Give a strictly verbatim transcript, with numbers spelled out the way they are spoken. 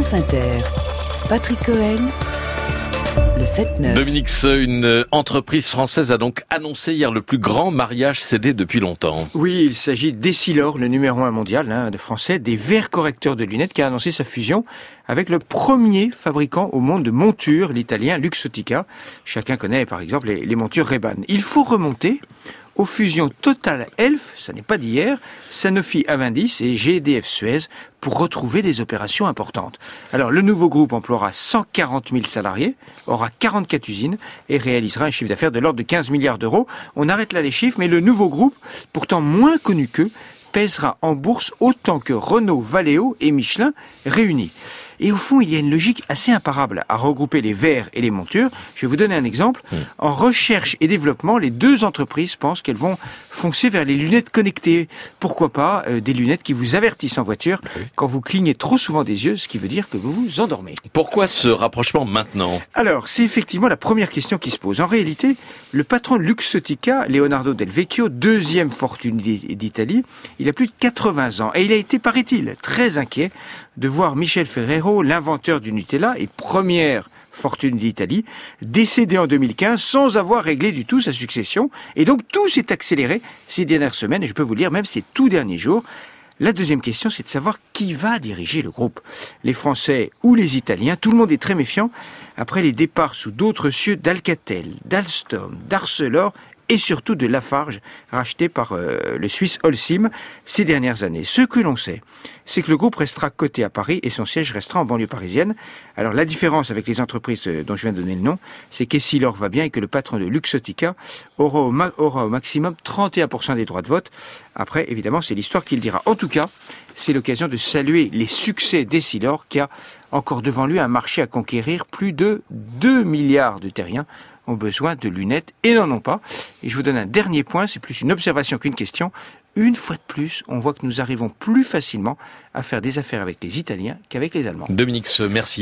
France Inter. Patrick Cohen, le sept neuf. Dominique Seux, une entreprise française a donc annoncé hier le plus grand mariage C D depuis longtemps. Oui, il s'agit d'Essilor, le numéro un mondial hein, de français, des verres correcteurs de lunettes, qui a annoncé sa fusion avec le premier fabricant au monde de montures, l'italien Luxottica. Chacun connaît par exemple les, les montures Ray-Ban. Il faut remonter aux fusions Total Elf, ça n'est pas d'hier, Sanofi Aventis et G D F Suez pour retrouver des opérations importantes. Alors le nouveau groupe emploiera cent quarante mille salariés, aura quarante-quatre usines et réalisera un chiffre d'affaires de l'ordre de quinze milliards d'euros. On arrête là les chiffres, mais le nouveau groupe, pourtant moins connu qu'eux, pèsera en bourse autant que Renault, Valeo et Michelin réunis. Et au fond, il y a une logique assez imparable à regrouper les verres et les montures. Je vais vous donner un exemple. Mmh. En recherche et développement, les deux entreprises pensent qu'elles vont foncer vers les lunettes connectées. Pourquoi pas euh, des lunettes qui vous avertissent en voiture oui. quand vous clignez trop souvent des yeux, ce qui veut dire que vous vous endormez. Pourquoi ce rapprochement maintenant ? Alors, c'est effectivement la première question qui se pose. En réalité, le patron de Luxottica, Leonardo Del Vecchio, deuxième fortune d'Italie, il a plus de quatre-vingts ans et il a été, paraît-il, très inquiet de voir Michel Ferrero, l'inventeur du Nutella et première fortune d'Italie, décédé en deux mille quinze sans avoir réglé du tout sa succession. Et donc tout s'est accéléré ces dernières semaines, et je peux vous le dire, même ces tout derniers jours. La deuxième question, c'est de savoir qui va diriger le groupe. Les Français ou les Italiens, tout le monde est très méfiant après les départs sous d'autres cieux d'Alcatel, d'Alstom, d'Arcelor et surtout de Lafarge, racheté par euh, le Suisse Holcim ces dernières années. Ce que l'on sait, c'est que le groupe restera coté à Paris et son siège restera en banlieue parisienne. Alors la différence avec les entreprises dont je viens de donner le nom, c'est qu'Essilor va bien et que le patron de Luxottica aura au, ma- aura au maximum trente et un pour cent des droits de vote. Après, évidemment, c'est l'histoire qui le dira. En tout cas, c'est l'occasion de saluer les succès d'Essilor qui a encore devant lui un marché à conquérir. Plus de deux milliards de terriens ont besoin de lunettes et n'en ont pas. Et je vous donne un dernier point, c'est plus une observation qu'une question. Une fois de plus, on voit que nous arrivons plus facilement à faire des affaires avec les Italiens qu'avec les Allemands. Dominique Seux, merci.